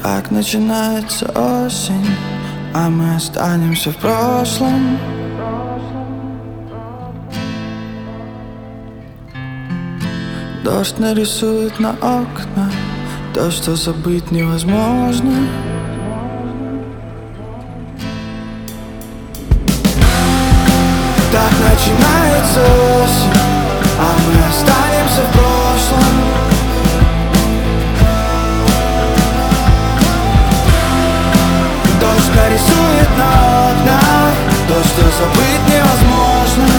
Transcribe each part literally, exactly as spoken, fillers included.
Так начинается осень, а мы останемся в прошлом. Дождь нарисует на окна то, что забыть невозможно. Так начинается осень, а мы останемся в прошлом. Дождь нарисует на окнах то, что забыть невозможно.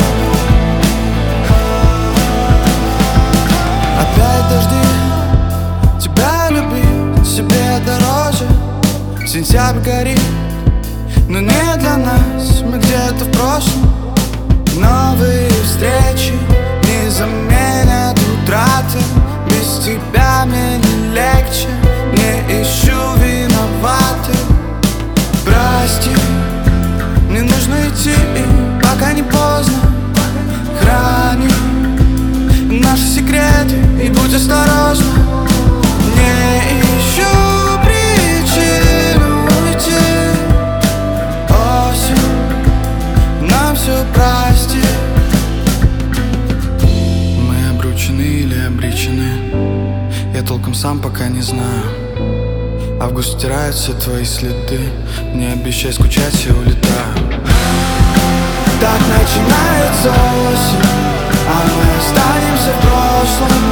Опять дожди, тебя любить себе дороже. Сентябрь горит, но не для нас, мы где-то в прошлом. Новые встречи не заменят утраты. Без тебя мне не легче, не ищу виноватых. Прости, мне нужно идти, пока не поздно. Храни наши секреты и будь осторожна. Не ищу причину уйти. Осень нам все простит. Мы обручены или обречены, я толком сам пока не знаю. Август стирает все твои следы, не обещай скучать, я улетаю. Так начинается осень, а мы останемся в прошлом.